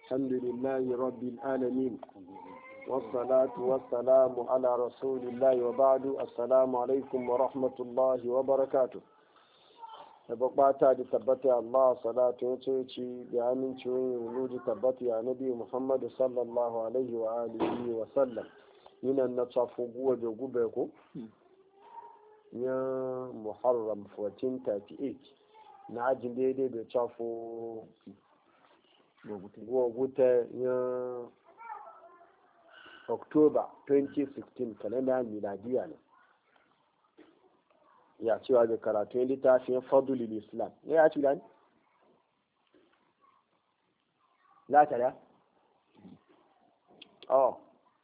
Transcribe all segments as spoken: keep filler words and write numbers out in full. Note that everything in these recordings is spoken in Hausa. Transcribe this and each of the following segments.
الحمد لله رب العالمين والصلاة والسلام على رسول الله وبعد السلام عليكم ورحمة الله وبركاته tabbata da tabbata Allah salatu ya ce ci da amincewa wuluji tabbata ya nabi Muhammad sallallahu alaihi wa alihi wa sallam yana na tsafu guwa da gube ko ya Muharram fourteen thirty-eight na ajin daidai da tsafu guwa guta ya October twenty sixteen kalenda miladiya ne ya cewa da karatun littafin fadulil islam ne ya ci gani za ta da oh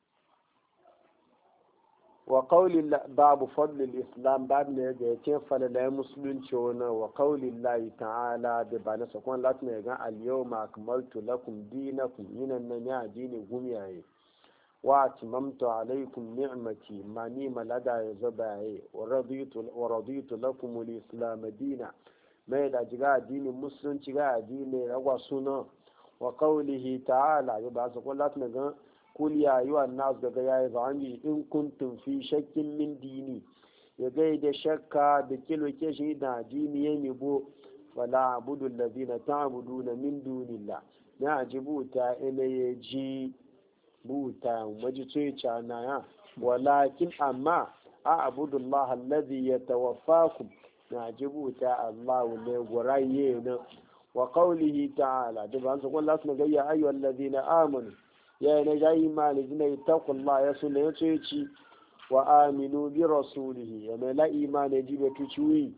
wa qawli babu fadlil islam babu ne da yake falala musulunci wannan wa qawli llahi ta'ala da ba na sakon latin ya ga al yawma akmaltu lakum dinakum yinan nan ya dini gumiyaye wa atmamtu alaykum ni'mati ma ni malada ya zabaye wa raditu wa raditu lakum al-islam dina mai da jiga addini musulunci ga addini rawa suna wa qawlihi ta'ala ya ba su kullat na ga kul ya ayyuha an-nas daga yayi zani in kuntum fi shakkin min dini ya ga da shakka da kiloke shi da addini ya mibo wala abudu allazina ta'buduna min dunillah na ajibu ta ina ji buta waje tsoyica na ya walakin amma a abudullah allazi ya tawaffakum na ji buta Allah ne guraye na wa qawlihi ta'ala da ban sakon Allah sun gayya ayu allazina amanu ya ne ga imani ne taqullah ya sunne tsoyici wa aminu bi rasulihi ya ne la imani ji betuci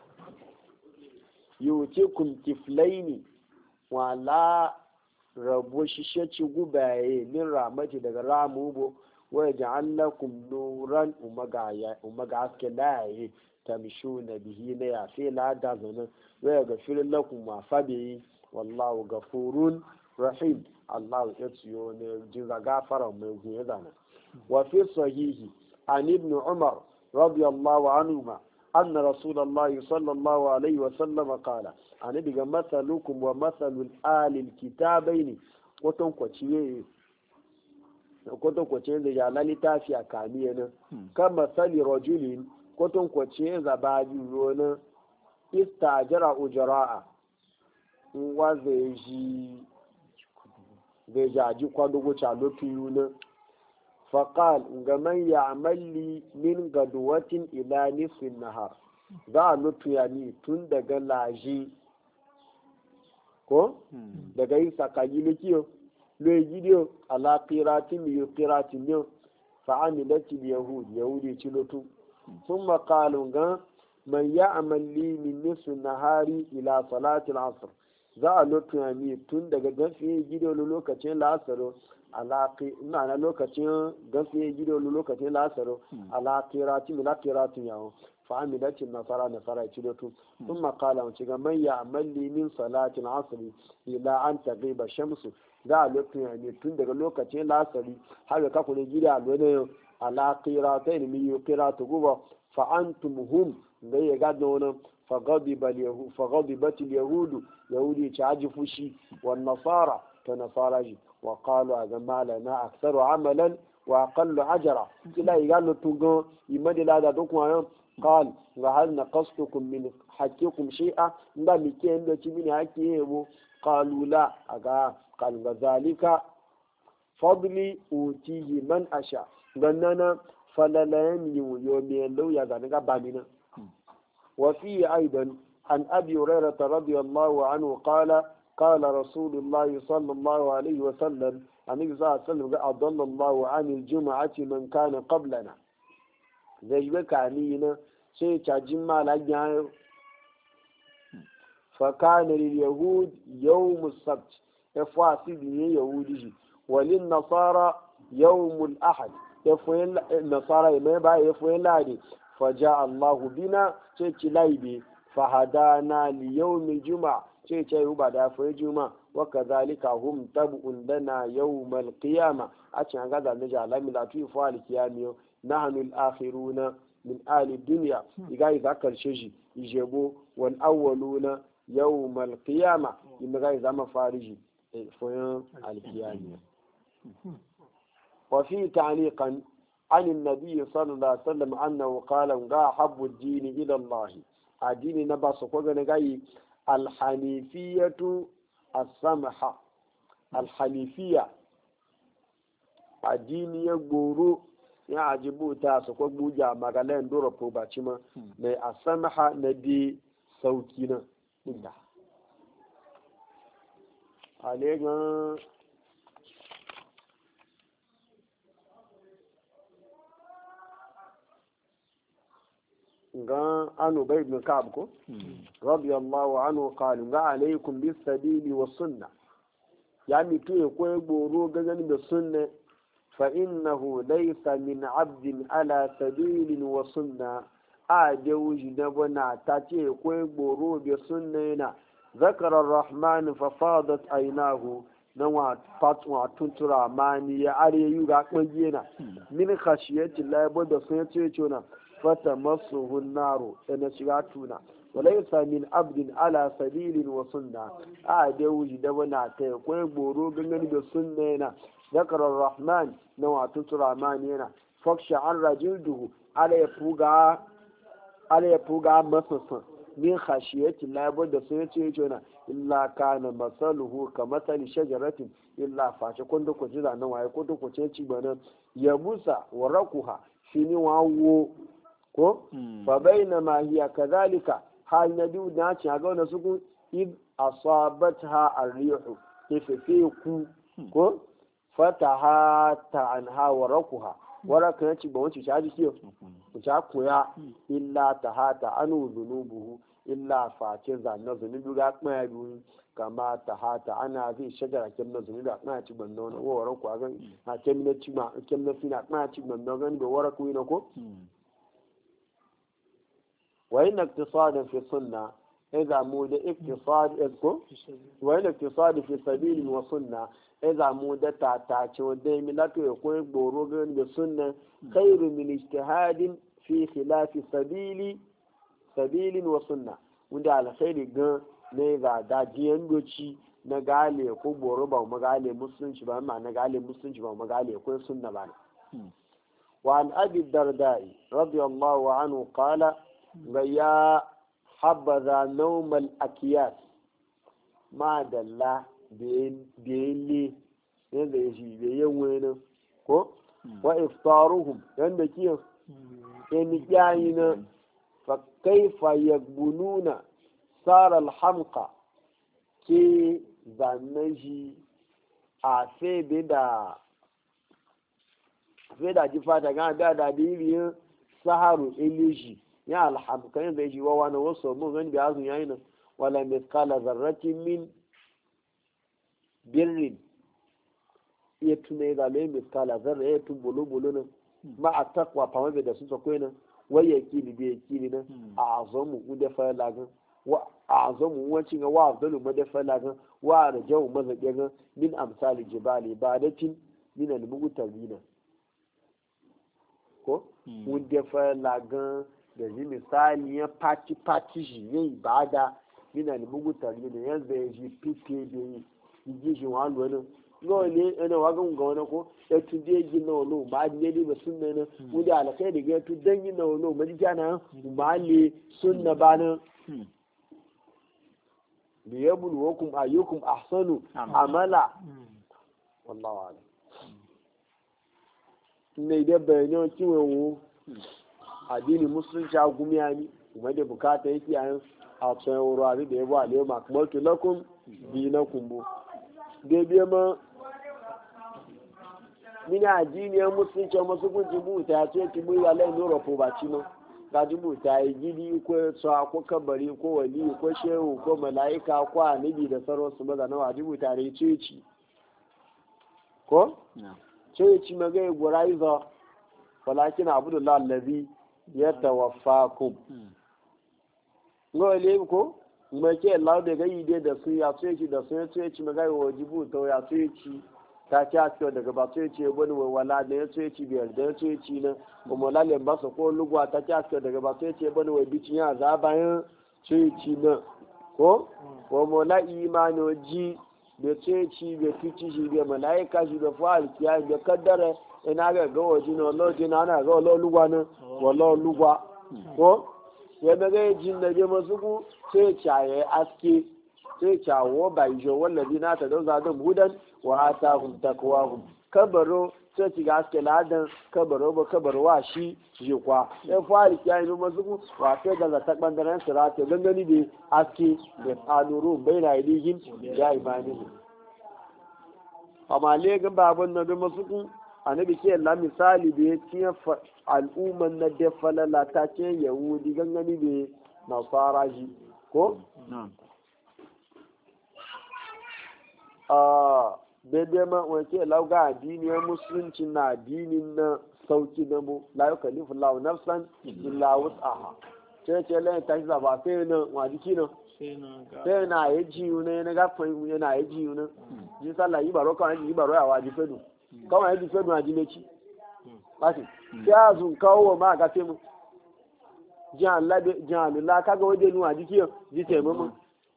yutikum kiflaini wala rabu shishe gubaye min ramati daga ramu bo wa ja'alakum nuran umaga aske laye tamshuna bihi na ya fi la da zana wa gafir lakum ma fabi wallahu gafurun rahim Allah ya tsiyo ne jinga gafara mai guye zana wa fi sahihi an ibn umar radiyallahu anhuma anna rasulullahi sallallahu alaihi wa sallam qala ani diga masalukum wa masalul alil kitabaini koton kwaciye koton kwaciye da ya lalita fi akamiye nan kama sali rajulin koton kwaciye zabaji rona istajara ujra'a wa zai ji zai jaji kwadugo chalotu yuna faqal ga man ya'mal min gadwatin ila nisfin nahar za a lutu ya ni tun daga laji ko daga yin sakayi na kiyo loyi gidiyo ala qiratin mi qiratin ne fa amilati yahud yahudi ci lutu sun maqalu ga man ya'mal li min nisfin nahari ila salati al-asr za a lutu ya ni tun daga gafiye gidiyo lokacin lasaro alaƙi ina na lokacin gafiye gido lokacin lasaro alaƙirati mila ƙiratin yawon fa'amilacin nasara nasara ya ci dotu sun makala wace ga manya amalli min salatin asiri ila an taɓe ba shamsu za a lokacin ne tun daga lokacin lasari har da kakune gida a lona yau alaƙirata ilimi yi ƙirata guba fa'antum hum ga ya gada wani fagadibatil yahudu yahudi ci haji fushi wa nasara ta nasara ji وقالوا هذا ما لنا أكثر عملا وأقل عجرا إلا يقالوا تنقوا يمدي لا دادوكم قال وهل نقصتكم من حكيكم شيئا لا مكين لكي من حكيه قالوا لا أقا قال وذلك فضلي أوتيه من أشاء لأننا فلا يمني يومين لو يغنق بامنا وفيه أيضا عن أبي هريرة رضي الله عنه قال قال رسول الله صلى الله عليه وسلم النبي صلى الله عليه وسلم أضل الله عن الجمعة من كان قبلنا زي بكانينا شيء تجمع لجنة فكان لليهود يوم السبت يفاسد يهودي وللنصارى يوم الأحد يفوين النصارى ما بقى يفوين لادي فجاء الله بنا شيء لايبي فهدانا ليوم الجمعة ce ce yi ba da fa juma wa kadhalika hum tab'un lana yawm al-qiyamah a cin ga da ja la milatu fa al-qiyamiyo nahnu al-akhiruna min ali dunya iga iga karshe shi ijebo wal awwaluna yawm al-qiyamah in ga iza mafariji foyan alkiyami wa fi ta'liqan عن النبي صلى الله عليه وسلم أنه قال غا حب الدين إلى الله الدين نبص وقال غاي الحنيفية السمحة الحنيفية الدين يغورو ya ajibu ta su ko buja magalen doro ko baci ma mai asamaha na di sauki na inda alegan ga anu bai ibn ka'ab ko radiyallahu anhu qala ga alaykum bis sabili was sunnah ya mitu ya ko goro gagan da sunna fa innahu laysa min 'abdin ala sabilin wa sunnah a da wuji da bana ta ce ko goro bi sunna yana zakara ar-rahman fa fadat aynahu na wa fatwa tuntura mani ya are yu ga kungiyana min khashiyati la da sun ce ce na fata masuhu naro na shiga tuna walaisa min abdin ala sabilin wa sunna a da wuji da wana ta kwai goro gangan da sunna yana zakarar rahman na wato turaman yana faksha an rajilduhu ala ya fuga ala ya fuga masasan min khashiyati la da sun yace yace na illa kana masaluhu ka masali shajaratin illa fashe kun da ku jira nan waye ko da ku ce ci bana ya musa wa rakuha shini wawo ko fa baina ma hiya kadhalika hal nadu na ci ga wannan su id asabatha ar-rihu kifi ku ko fataha ta anha wa rakuha waraka yace ba wace shaji kiyo ku ta koya illa tahata anu zunubuhu illa face zanna zunubi ga kuma biyu kama tahata ana zai shagara kemna zunubi ga kuma ci banna wannan wa rakuha ga ha kemna ci ma kemna fina kuma ci banna ga da waraku ina ko وإن اقتصادا في السنة إذا مود اقتصاد إذكو وإن اقتصاد في سبيل وسنة إذا مود تعتاش ودائما لا يكون بروغن بالسنة خير من اجتهاد في خلاف سبيل سبيل وسنة وده على خير جن نيجا داجين بوشي نقالي كوبورو باو مقالي مسلم شبه ما نقالي مسلم شبه مقالي يكون سنة بعد وعن أبي الدرداء رضي الله عنه قال ya habaza naumal akiyas ma dalla da ya le yadda ya shi da yin wani ko wa iftaruhum yadda kiyan yan yayi na fa kaifa yagbununa sara alhamqa ke zannan shi a febe da febe da ji fata ga da da bibiyin saharu elishi ya alhamkan zai ji wawa na wasu mun gani da azun yayin wala mithqala zarratin min birrin ya tunai da mai mithqala zarra ya tun bulu bulu nan ma a takwa fa mabe da su sako nan wai ya kili da ya kili nan a azamu mu da fa lagan wa a azamu wancin ga wa afdalu ma da fa lagan wa rajau mazaje ga min amsali jibali badatin min al-mughtabina ko mu da fa lagan da ji misali ya pati-pati shi ya yi ba da yana da bugu tare da yanzu ya ji pipe da yi ji shi wa wani gawa ne yana wagon ga wani ko ya tu da yi na wani ba ne ne ba sun nana wani alakai da ya tu dan yi na wani ba ji jana ba ne sun na ba na da ya bulu wakum ayyukum ahsanu amala wallawa ne ne da bayanan kiwon wo addini musulunci a gumiya ni kuma da bukata yake yayin a tsayin wurare da ya ba ne ma kuma tulakun bi na kumbu daidai ma mini addini ya musulunci masu kunci buta ya ce ki buya lai nora ko ba ci ma ga ji buta ya gidi ko tsawa ko kabari ko wali ko shehu ko mala'ika ko anabi da sauransu maza na wajibu buta ya ce ci ko ce ci magai gura izo walakin abdullah allazi ya tawaffakum ngole ko mai ke Allah da gayi dai da su ya so ci da su ya so ci magai wajibu to ya so ci ta ci a daga ba so ci wani wala da ya so ci biyar da ya so ci na kuma lalle ba su ko lugwa ta ci a daga ba so ci wani wai bicin ya za bayan so ci na ko ko mo la imano ji da ceci da fici shi da malaika shi da fa'al kiya da kaddara ina ga ga waje na wallahi na ana ga wallahi lugwa na wallahi lugwa ko ya da ga jin da je masu ku sai caye aske sai cawo bai jo wallahi na ta dauza da hudan wa atahum taqwahum kabaro sai ci ga aske ladan kabaro ba kabaro wa shi je kwa ya fa'al kiya ne masu ku wa sai ga ta bangaren sirata gangani da aske da anuru baina ilijin ya imani amma le ga babun na da masu ku annabi ke la misali da ya ciye al'umman na da falala ta ce yahudi gangani da nasara shi ko? a daidai ma wace lauga addiniyar musulunci na addinin na sauki na mu la yi kalifin lau nafsan illa wutsaha ce ce layin ta shi zaba sai na wadiki na sai na ya ji yuna yana gafin yana ya ji yuna ji sallah yi baro kawai yi baro yawa ji fedu kawai yadda fedu na ji ne ci láti tí a zùn ká owó máa ga fíìmù jẹ́ àlùlá kága ó dénú àdíkí jíṣẹ́ mọ́mọ́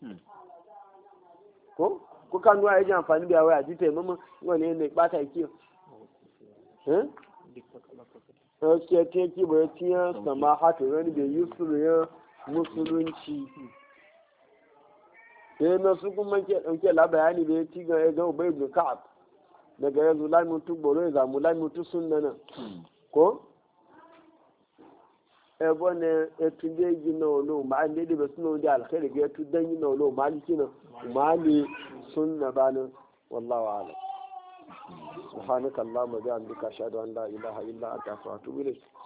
kó ká nú ayé jẹ́ àǹfààní bí àwẹ́ àjíṣẹ́ mọ́mọ́ wọ́n ní ẹni pátá ìkí ọ́ ọ̀kẹ́ tí kí bọ̀ tí yẹn sàmà hàtò rẹ̀ níbi yusuf yẹn musulunci sai na su kuma ke labayani da ya ci ga ya zama bai ibn ka'ab daga yanzu lai mutu gboro ya zamu lai mutu sun nana ko ebo ne etu de yi na olo ma ne de be sunu de alkhairi ga etu dan yi na olo ma li kina ma li sunna bana wallahu a'lam subhanaka allahumma wa bihamdika ashhadu an la ilaha illa anta astaghfiruka wa atubu ilayk